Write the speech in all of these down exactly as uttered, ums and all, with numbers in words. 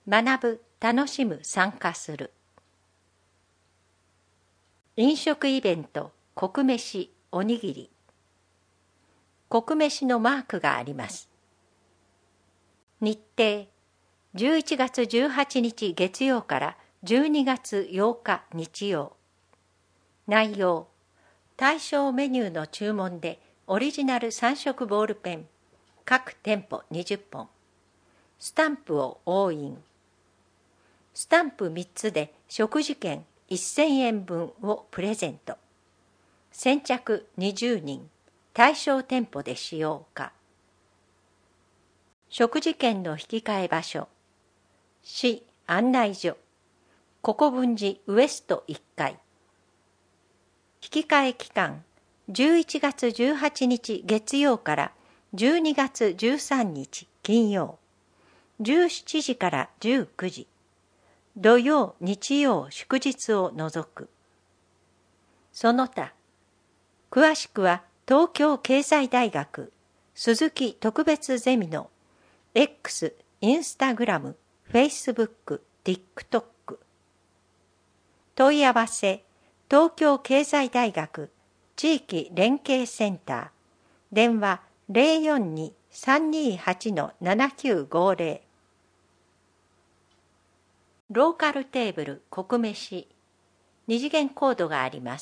学ぶ、楽しむ、参加する。飲食イベント、国飯、おにぎり。国飯のマークがあります。日程、じゅういちがつじゅうはちにち月曜からじゅうにがつようか日曜。内容、対象メニューの注文でオリジナルさんしょくボールペン、各店舗にじゅっぽん。スタンプを押印。スタンプみっつで食事券せんえんぶんをプレゼント。先着にじゅうにん、対象店舗で使用可。食事券の引き換え場所、市案内所、国分寺ウエストいっかい。引き換え期間、じゅういちがつじゅうはちにち月曜からじゅうにがつじゅうさんにち金曜、じゅうしちじからじゅうくじ、土曜、日曜、祝日を除く。その他、詳しくは東京経済大学鈴木特別ゼミの X、インスタグラム、フェイスブック、TikTok。問い合わせ、東京経済大学地域連携センター、電話 ゼロよんに さんにはち ななきゅうごゼロ。ローカルテーブル国飯、二次元コードがあります。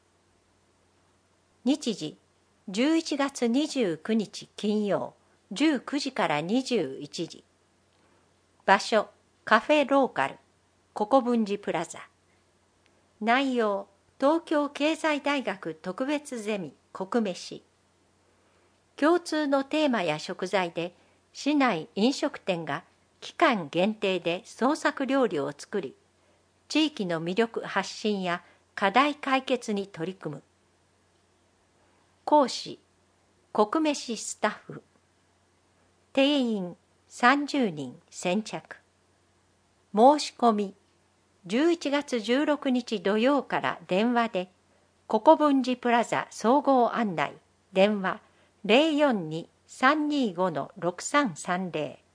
日時、じゅういちがつにじゅうくにち金曜、じゅうくじからにじゅういちじ。場所、カフェローカル、国分寺プラザ。内容、東京経済大学特別ゼミ国飯。共通のテーマや食材で、市内飲食店が期間限定で創作料理を作り、地域の魅力発信や課題解決に取り組む。講師、国飯スタッフ。定員さんじゅうにん先着。申し込み、じゅういちがつじゅうろくにち土曜から電話で、国分寺プラザ総合案内、電話 ゼロよんに さんにご ろくさんさんゼロ。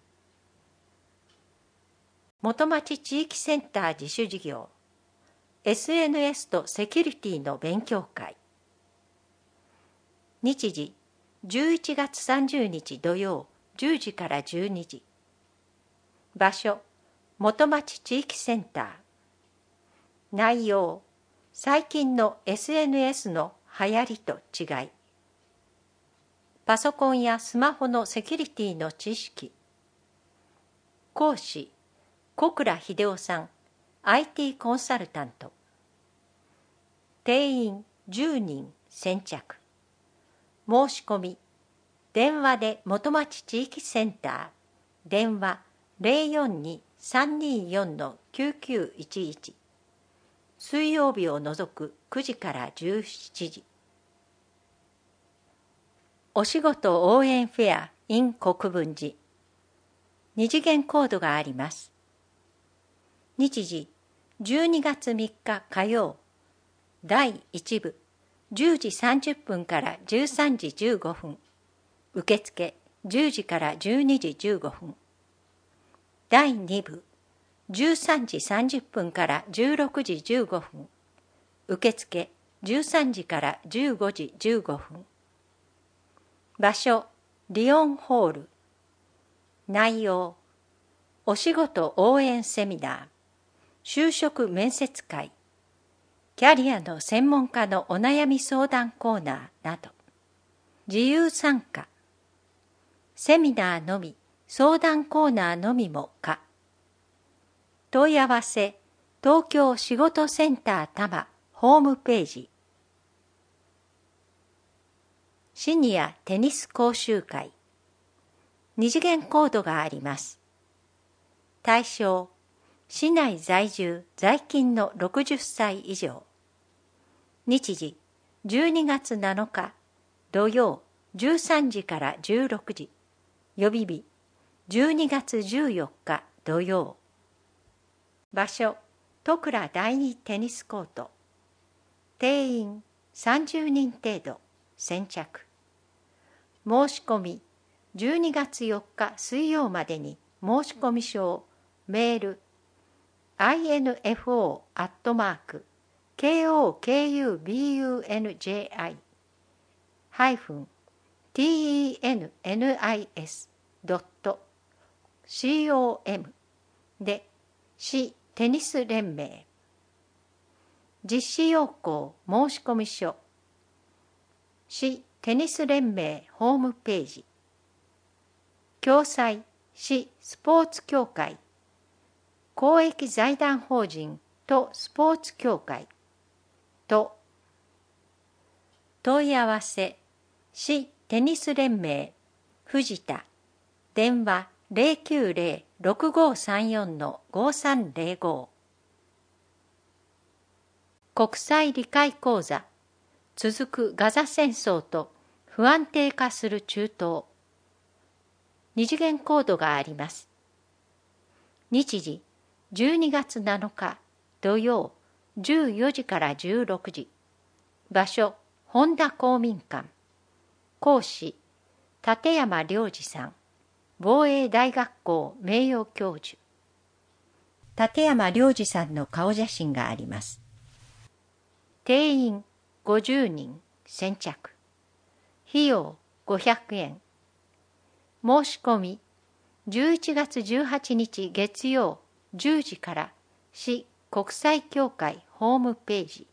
元町地域センター自主事業、エスエヌエス とセキュリティの勉強会。日時、じゅういちがつさんじゅうにち土曜、じゅうじからじゅうにじ。場所、元町地域センター。内容、最近の エスエヌエス の流行りと違い。パソコンやスマホのセキュリティの知識。講師、小倉秀夫さん、アイティー コンサルタント。定員じゅうにん先着。申し込み、電話で元町地域センター、電話 ゼロよんに さんによん きゅうきゅういちいち。水曜日を除くくじからじゅうしちじ。お仕事応援フェア in 国分寺。二次元コードがあります。日時、じゅうにがつみっか火曜、だいいちぶ、じゅうじさんじゅっぷんからじゅうさんじじゅうごふん。受付じゅうじからじゅうにじじゅうごふん。だいにぶ、じゅうさんじさんじゅっぷんからじゅうろくじじゅうごふん。受付じゅうさんじからじゅうごじじゅうごふん。場所、リオンホール。内容、お仕事応援セミナー、就職面接会、キャリアの専門家のお悩み相談コーナーなど。自由参加。セミナーのみ、相談コーナーのみも可。問い合わせ、東京仕事センター多摩ホームページ。シニアテニス講習会。二次元コードがあります。対象、市内在住在勤のろくじゅっさい以上。日時、じゅうにがつなのか土曜じゅうさんじからじゅうろくじ。予備日、じゅうにがつじゅうよっか土曜。場所、戸倉第二テニスコート。定員さんじゅうにん程度、先着。申し込み、じゅうにがつよっか水曜までに申し込み書をメール アイエヌエフオー アットマーク ケーオーケーユービーユーエヌジェーアイ ハイフン ティーイーエヌエヌアイエス ドット コム で市テニス連盟実施要項申込書市テニス連盟ホームページ共催市スポーツ協会公益財団法人とスポーツ協会と問い合わせ市テニス連盟藤田電話 ゼロきゅうゼロ ろくごさんよん ごさんゼロご 国際理解講座続くガザ戦争と不安定化する中東二次元コードがあります。日時じゅうにがつなのか土曜じゅうよじからじゅうろくじ場所本田公民館講師立山良二さん防衛大学校名誉教授立山良二さんの顔写真があります。定員ごじゅうにん先着費用ごひゃくえん申し込みじゅういちがつじゅうはちにち月曜じゅうじから市国際協会ホームページ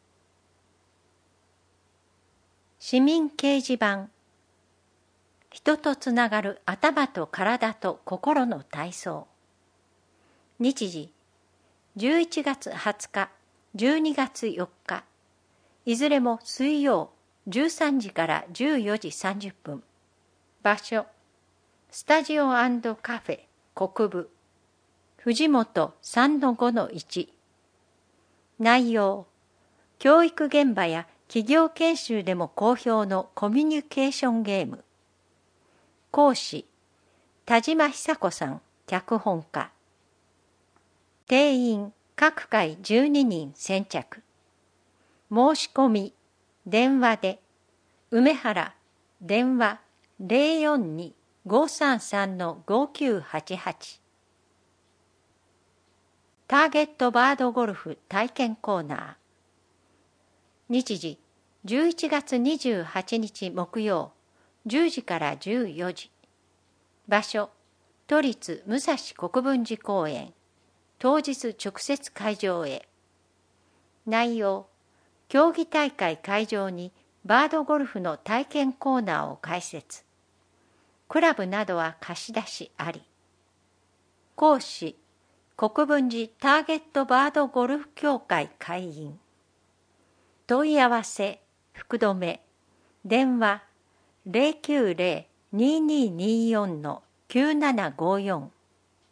市民掲示板人とつながる頭と体と心の体操日時じゅういちがつはつかじゅうにがつよっかいずれも水曜じゅうさんじからじゅうよじさんじゅっぷん場所スタジオ&カフェ国部藤本 さんのごのいち 内容教育現場や企業研修でも好評のコミュニケーションゲーム講師田島久子さん脚本家定員各回じゅうににん先着申し込み電話で梅原電話 ゼロよんに ごさんさん ごきゅうはちはちターゲットバードゴルフ体験コーナー日時じゅういちがつにじゅうはちにち木曜じゅうじからじゅうよじ場所都立武蔵国分寺公園当日直接会場へ内容競技大会会場にバードゴルフの体験コーナーを開設クラブなどは貸し出しあり講師国分寺ターゲットバードゴルフ協会会員問い合わせ福留電話 ゼロきゅうゼロ ににによん きゅうななごよん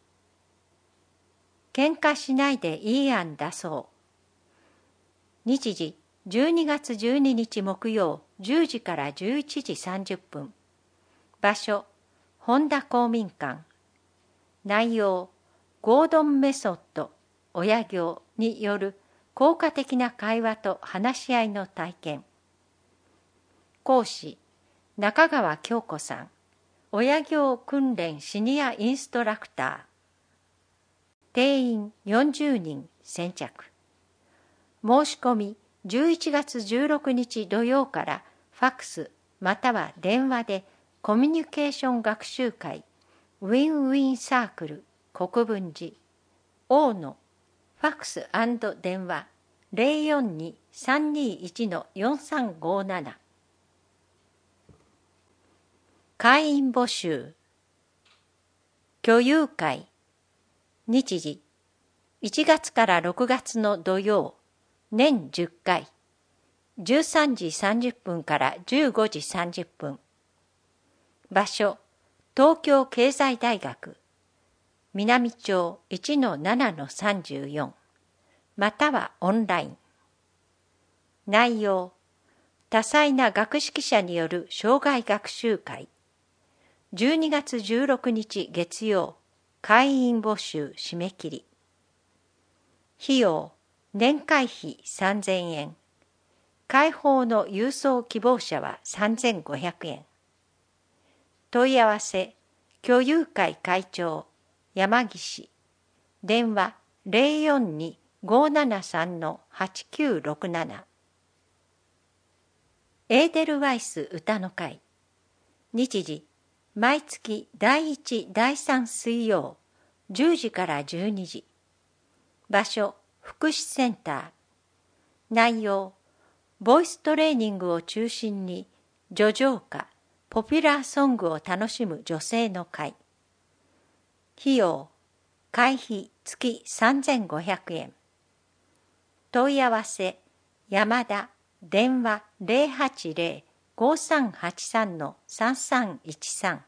喧嘩しないでいい案出そう日時じゅうにがつじゅうににち木曜じゅうじからじゅういちじさんじゅっぷん場所本田公民館内容ゴードンメソッド親業による効果的な会話と話し合いの体験講師中川京子さん親業訓練シニアインストラクター定員よんじゅうにん先着申し込みじゅういちがつじゅうろくにち土曜からファックスまたは電話でコミュニケーション学習会ウィンウィンサークル国分寺大野ファックス&電話 ゼロよんに さんにいち よんさんごなな 会員募集居友会日時いちがつからろくがつの土曜年じゅっかいじゅうさんじさんじゅっぷんからじゅうごじさんじゅっぷん場所東京経済大学南町 いちのななのさんじゅうよん またはオンライン内容多彩な学識者による生涯学習会じゅうにがつじゅうろくにち月曜会員募集締め切り費用年会費さんぜんえん開放の郵送希望者はさんぜんごひゃくえん問い合わせ居友会会長山岸電話 ゼロよんに ごーななさん はちきゅうろくなな。エーデルワイス歌の会。日時、毎月だいいち、だいさん水曜、じゅうじからじゅうにじ。場所、福祉センター。内容、ボイストレーニングを中心に、叙情歌、ポピュラーソングを楽しむ女性の会。費用、会費月さんぜんごひゃくえん。問い合わせ、山田、電話 ゼロはちゼロ ごーさんはちさん さんさんいちさん。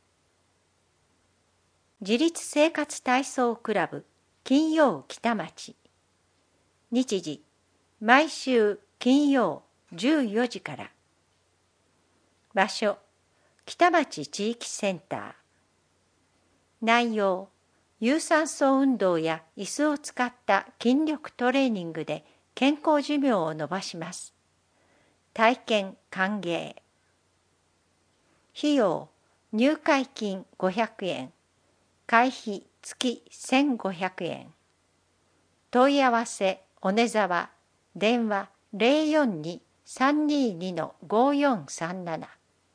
自立生活体操クラブ金曜北町。日時、毎週金曜じゅうよじから。場所、北町地域センター。内容、有酸素運動や椅子を使った筋力トレーニングで健康寿命を伸ばします。体験歓迎。費用、入会金ごひゃくえん。会費月せんごひゃくえん。問い合わせ、おねざわ、電話 ゼロよんに さんにに ごーよんさんなな。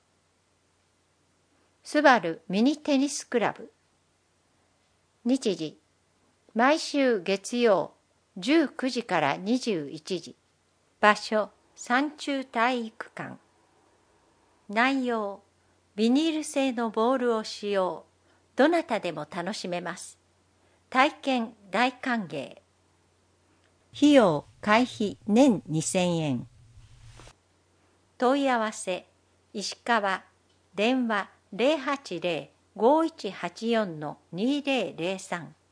スバルミニテニスクラブ。日時、毎週月曜じゅうくじからにじゅういちじ。場所、山中体育館。内容、ビニール製のボールを使用。どなたでも楽しめます。体験大歓迎。費用、会費年にせんえん。問い合わせ、石川、電話 ゼロはちゼロ ごーいちはちよん にゼロゼロさん。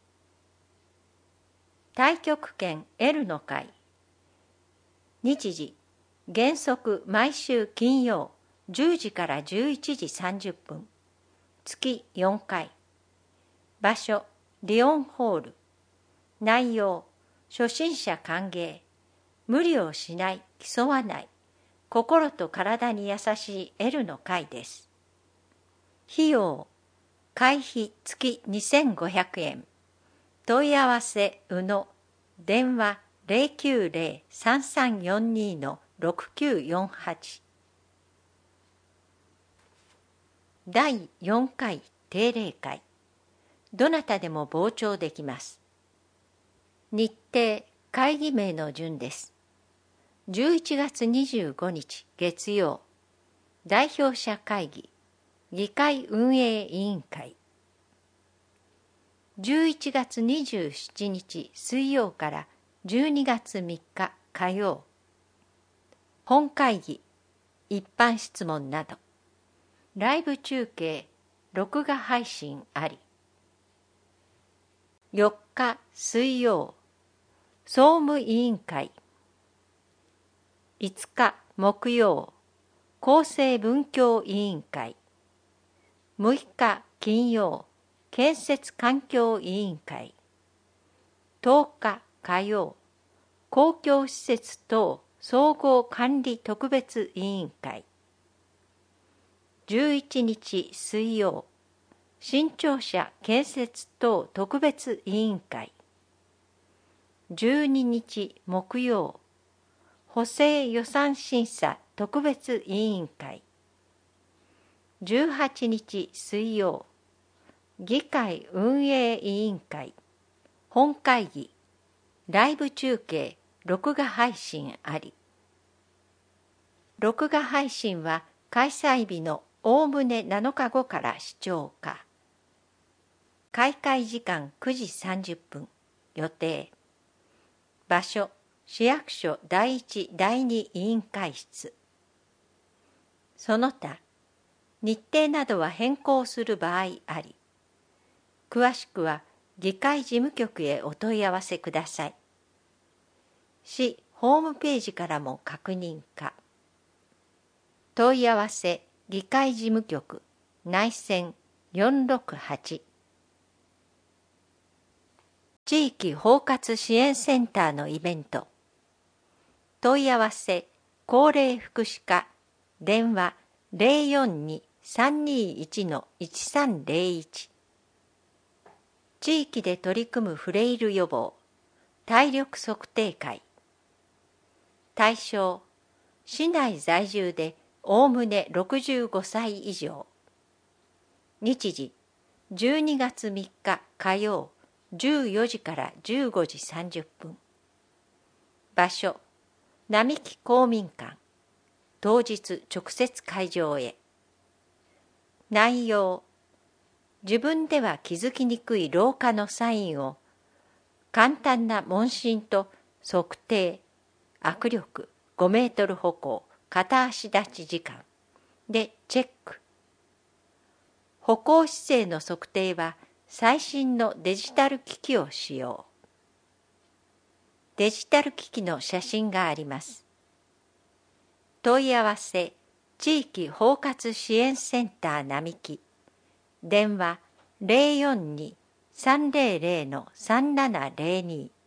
太極拳 L の会。日時、原則毎週金曜じゅうじからじゅういちじさんじゅっぷん。月よんかい。場所、リオンホール。内容、初心者歓迎。無理をしない、競わない。心と体に優しい L の会です。費用、会費月にせんごひゃくえん。問い合わせ、宇野。電話 ゼロきゅうゼロ さんさんよんに ろくきゅうよんはち。だいよんかい定例会。どなたでも傍聴できます。日程、会議名の順です。じゅういちがつにじゅうごにち月曜、代表者会議、議会運営委員会。じゅういちがつにじゅうしちにち水曜からじゅうにがつみっか火曜。本会議、一般質問など。ライブ中継、録画配信あり。よっか水曜、総務委員会。いつか木曜、厚生文教委員会。むいか金曜、建設環境委員会。とおか火曜、公共施設等総合管理特別委員会。じゅういちにち水曜、新庁舎建設等特別委員会。じゅうににち木曜、補正予算審査特別委員会。じゅうはちにち水曜、議会運営委員会。本会議、ライブ中継、録画配信あり。録画配信は開催日のおおむねなのかごから視聴可。開会時間くじさんじゅっぷん。予定。場所、市役所だいいちだいに委員会室。その他、日程などは変更する場合あり。詳しくは議会事務局へお問い合わせください。市ホームページからも確認可。問い合わせ議会事務局内線よんろくはち。地域包括支援センターのイベント。問い合わせ高齢福祉課電話 ゼロよんに さんにいち いちさんゼロいち。 地域で取り組むフレイル予防、体力測定会。対象、市内在住でおおむねろくじゅうごさい以上。日時、じゅうにがつみっか火曜、じゅうよじからじゅうごじさんじゅっぷん。場所、並木公民館。当日直接会場へ。内容、自分では気づきにくい老化のサインを簡単な問診と測定、握力ごメートル歩行、片足立ち時間でチェック。歩行姿勢の測定は最新のデジタル機器を使用。デジタル機器の写真があります。問い合わせ、地域包括支援センター並木。電話 ゼロよんに さんゼロゼロ さんななゼロに。